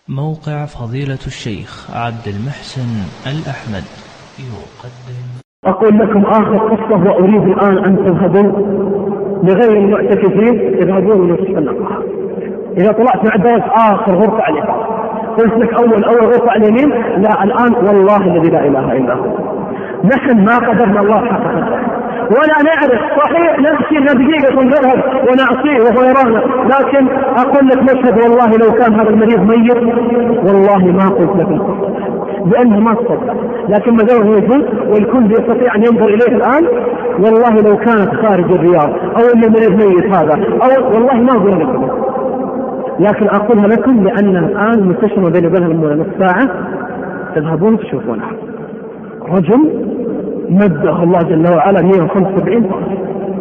موقع فضيلة الشيخ عبد المحسن الأحمد يقدم. أقول لكم آخر قصة وأريد الآن أن تذهبوا لغير المعتكفين، يذهبون لنصف النقاء. إذا طلعت مع درس آخر غرفة على اليمين، قلت لك أول غرفة على اليمين، لا الآن والله الذي لا إله إلا هو نحن ما قدرنا الله حق قدره، ولا نعرف صحيح نمشي بدقيقة نذهب ونعصيه وهو يرانا، لكن أقول لك نشهد والله لو كان هذا المريض ميت والله ما قلت لك لأنه ما تصدق، لكن ما دام هو موجود والكل يستطيع أن ينظر إليه الآن، والله لو كانت خارج الرياض أو أن المريض ميت هذا أو والله ما أقول لكم، لكن أقولها لكم لأن الآن منتشر بين وبينها نصف ساعة تذهبون تشوفونها. رجل مده الله جل وعلا 175 فرس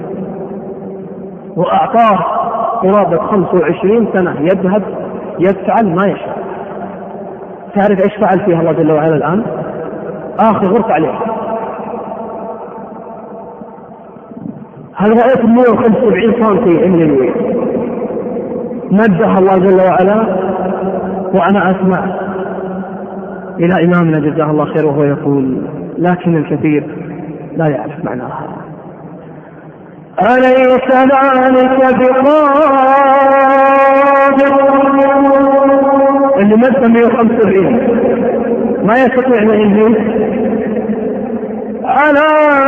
وأعطاه قرابة 25 سنة يذهب يفعل ما يشاء. تعرف ايش فعل فيها الله جل وعلا الآن؟ آخر غرفة عليه هل رأيت 175 سنتي من الوين مدها الله جل وعلا، وأنا أسمع إلى إمامنا جزاه الله خير وهو يقول لكن الكثير لا يعرف معناها. أليس ذلك بقادر اللي مدة 175 ما يستطيع أن ينهي على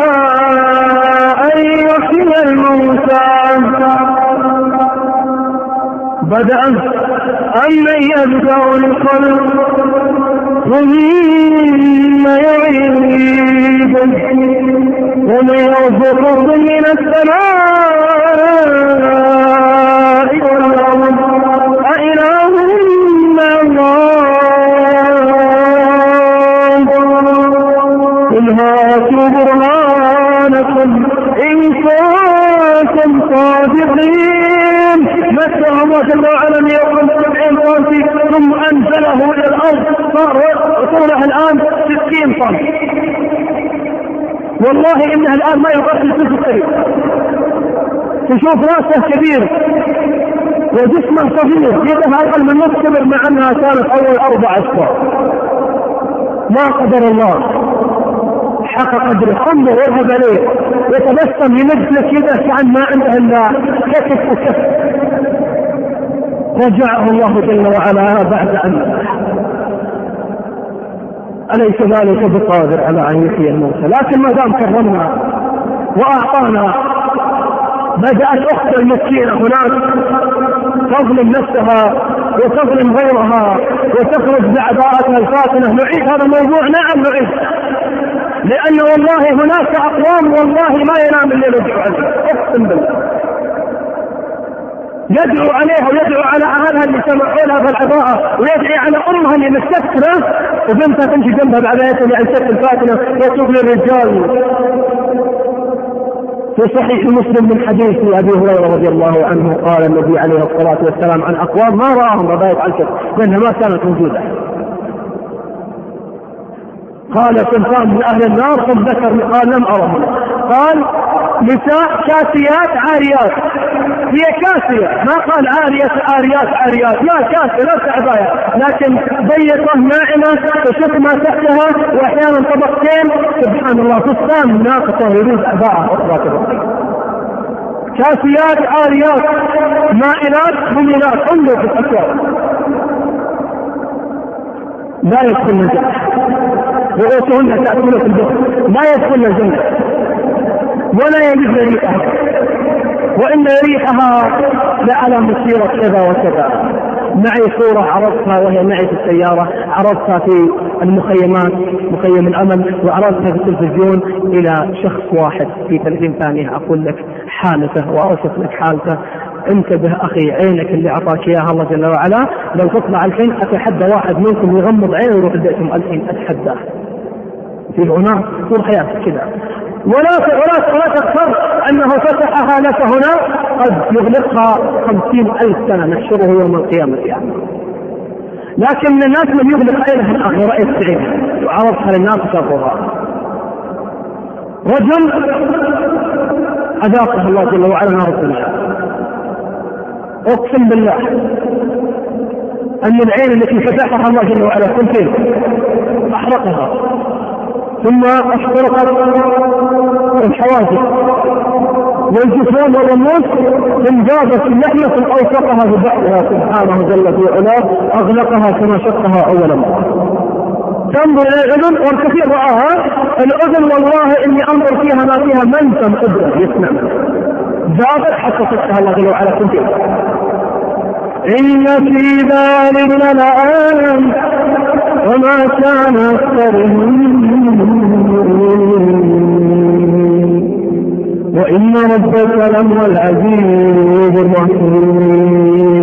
أن يحيي الموتى بدأ أمن يبدأ الخلق ثم يعيد ومن يرزقكم من السماء والأرض أإله مع الله قل هاتوا برهانكم إن كنتم صادقين. مسه الله جل وعلا 175 طن ثم أنزله إلى الأرض صار طوله الآن 60 طن، والله إنها الآن ما يغطي الجزء القريب. تشوف رأسه كبير وجسمه صغير، يدها أقل من نصف كبر مع أنها كانت أول 4 أشهر. ما قدر الله حق قدره، خمه وارهب عليه يتبسم يمجلس يده كأن ما عنده إلا كتف وكف. رجعه الله جل وعلا بعد أن أليس ذلك بقادر على أن يحيي الموتى. لكن ما دام كرمنا وأعطانا، بدأت أخت المسكينة هناك تظلم نفسها وتظلم غيرها وتخرج بأعداءاتها الفاتنة. نعيد هذا الموضوع؟ نعم نعيد، لأن والله هناك أقوام والله ما ينام الليل يدعو عليه، أقسم بالله يدعو عليها ويدعو على أهلها اللي سمعوا لها بالعباءة، ويدعي على أمها اللي مستكثرة وبنتها تمشي جنبها بعبايتها اللي عن شكل الفاتنة وتوب للرجال. في صحيح مسلم من حديث أبي هريرة رضي الله عنه قال النبي عليه الصلاة والسلام عن أقوام ما رأهم رباية عن شكل لأنها ما كانت موجودة. قال صنفان من أهل النار ثم ذكر قال لم أرهم، قال نساء كاسيات عاريات، هي كاسية ما قال عاريات لا كاسية لا عباية، لكن ضيقة ناعمة تشق ما تحتها وأحيانا طبقتين سبحان الله فستان ناقصة يريد عباءة أخرى. كاسيات عاريات مائلات مميلات، انظر في الأسواق لا يدخلن الجنة، رؤوسهن تأكل في البيت لا يدخلن الجنة ولا يجد ريحها، وإن ريحها لعلى مسيرة كذا وكذا. معي صورة عرضتها وهي معي في السيارة، عرضتها في المخيمات مخيم الأمل، وعرضتها في التلفزيون إلى شخص واحد في 30 ثانية أقول لك حالته وأوصف لك حالته. انتبه أخي، عينك اللي أعطاك إياها الله جل وعلا لو تطلع الحين أتحدى واحد منكم يغمض عينه ويروح البيتهم الحين أتحداه في هناك طول حياتك كذا، ولا تذكر أنه فتحها لك هنا قد يغلقها 50,000 سنة نحشره يوم القيامة يعني. لكن الناس من يغلق عينها الآن ورأيت عينها وعرضها للناس شافوها. رجل أذاقه الله جل وعلا نار الدنيا، أقسم بالله أن العين التي فتحها الله جل وعلا كنتين أحرقها، ثم احترقت الحواجز والجفون والرموش، انجازت اللحية أوثقها ببعضها سبحانه جل في علاه، أغلقها كما شقها أولا. تنظر إلى الأذن، والكثير رآها الأذن والله إني أنظر فيها ما فيها منسم إبرة يسمع زاغت حتى فتحها الله جل وعلا كنتين. إن في ذلك لآية وما كان أكثرهم وإن ربك لهو العزيز الرحيم.